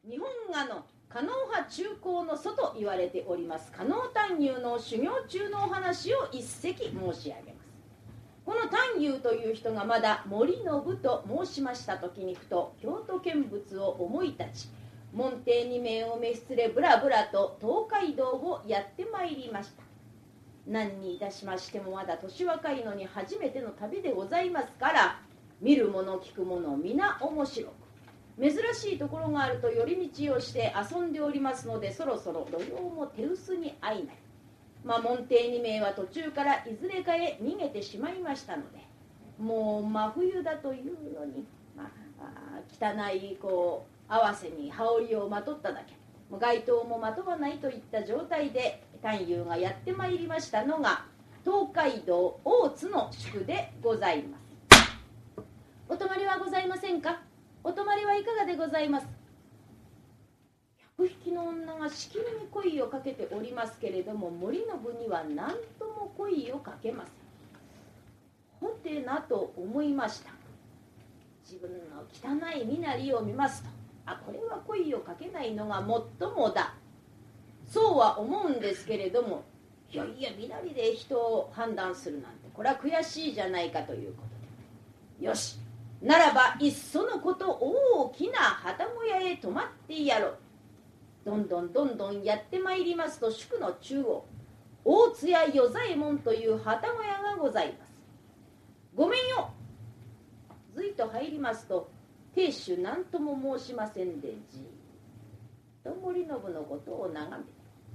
日本画の狩野派中高の祖と言われております狩野探幽の修行中のお話を一席申し上げます。この探幽という人がまだ森信と申しました時にふと京都見物を思い立ち、門弟2名を召し連れぶらぶらと東海道をやってまいりました。何にいたしましてもまだ年若いのに初めての旅でございますから、見るもの聞くもの皆面白く、珍しいところがあると寄り道をして遊んでおりますので、そろそろ土曜も手薄に相なり、門弟2名は途中からいずれかへ逃げてしまいましたので、もう真冬だというのに、汚い合わせに羽織をまとっただけ、街灯もまとわないといった状態で探幽がやってまいりましたのが東海道大津の宿でございます。お泊まりはございませんか。お泊まりはいかがでございます。100匹の女がしきりに声をかけておりますけれども、森信には何とも声をかけません。はてなと思いました。自分の汚い身なりを見ますと、これは声をかけないのがもっともだ、そうは思うんですけれども、いやいや身なりで人を判断するなんてこれは悔しいじゃないかということで、よしならばいっそのこと大きな旗小屋へ泊まってやろう。どんどんやってまいりますと、宿の中央大津屋与左衛門という旗小屋がございます。ごめんよ。ずいと入りますと亭主何とも申しませんで、じっと森信のことを眺めて、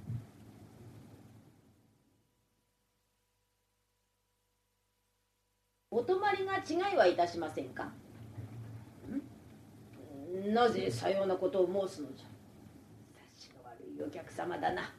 お泊まりが違いはいたしませんか。なぜさようなことを申すのじゃ。察しが悪いお客様だな。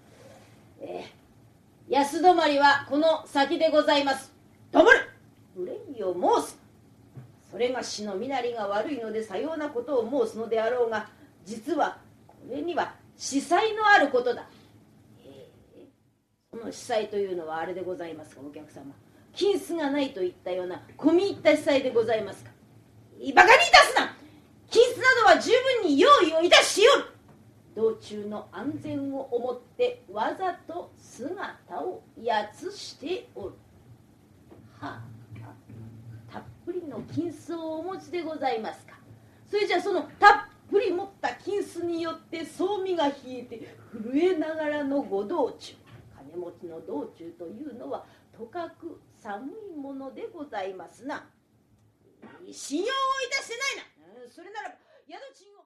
安泊まりはこの先でございます。泊まる無礼を申す。それがしの身なりが悪いのでさようなことを申すのであろうが、実はこれには司祭のあることだ。その司祭というのはあれでございますか、お客様。金子がないといったような込み入った司祭でございますか。バカにいたすな。金子などは十分に用意をいたしよる。道中の安全を思ってわざと姿をやつしておる。たっぷりの金子をお持ちでございますか。それじゃそのたっぷり持った金子によって総身が冷えて震えながらのご道中、金持ちの道中というのはとかく寒いものでございますな。信用をいたしてないな。それならば宿賃を